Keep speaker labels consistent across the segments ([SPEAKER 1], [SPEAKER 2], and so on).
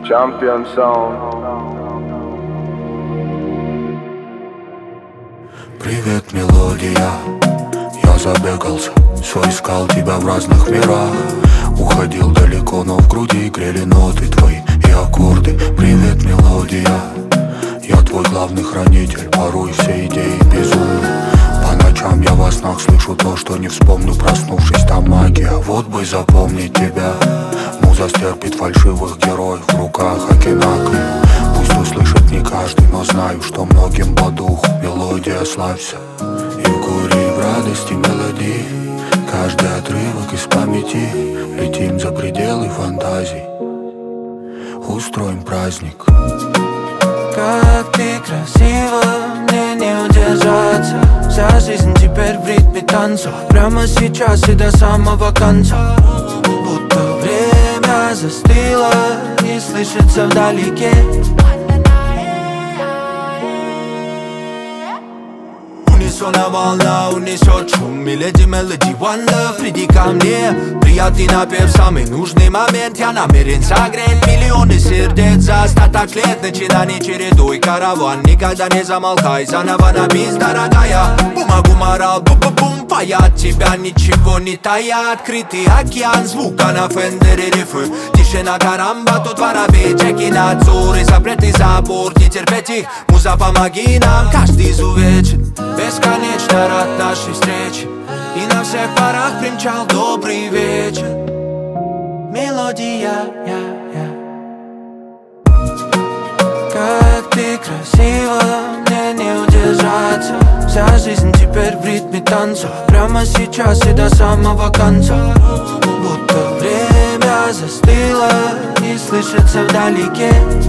[SPEAKER 1] Champion Sound.
[SPEAKER 2] Привет, мелодия. Я забегался, все искал тебя в разных мирах. Уходил далеко, но в груди грели ноты твои и аккорды. Привет, мелодия. Я твой главный хранитель, порой все идеи безумны. По ночам я во снах слышу то, что не вспомню, проснувшись, там магия. Вот бы запомнить тебя. Муза стерпит фальшивых героев, в руках окинакли. Пусть услышит не каждый, но знаю, что многим по духу. Мелодия, славься. И в горе, и в радости мелодии. Каждый отрывок из памяти. Летим за пределы фантазий. Устроим праздник.
[SPEAKER 3] Как ты красива, мне не удержаться. Вся жизнь теперь в ритме танца. Прямо сейчас и до самого конца. Будто время застыло и слышится вдалеке. Унисона волна унесет шум. Миледи, мелоди, one love, приди ко мне. Приятный напев, самый нужный момент. Я намерен согреть миллионы сердец за остаток лет. Начинаний чередуй караван. Никогда не замолкай, заново на бис, дорогая. Бумагу морал, бу-бу-бум, паят. Тебя ничего не таят. Открытый океан, звука на фендере рифы. Тишина карамба, тут воробей, чеки надзор и запреты забор. Не терпеть их, муза, помоги нам. Каждый изувечен, бесконечно рад нашей встрече. И на всех парах примчал добрый вечер. Мелодия, Как ты красива, мне не удержаться. Вся жизнь теперь в ритме танца. Прямо сейчас и до самого конца. Будто время застыло и слышится вдалеке.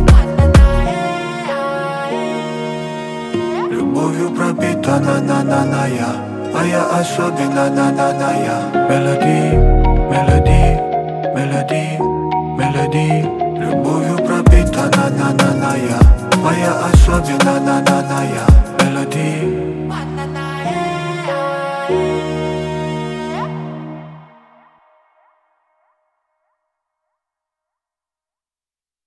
[SPEAKER 2] Любовью пропитана на-на-на-я, а я особенно на-на-на-я. Мелоди, мелоди, мелоди, мелоди. Любовью пропитана на-на-на-я, а я особенно на-на-на-я. Мелоди.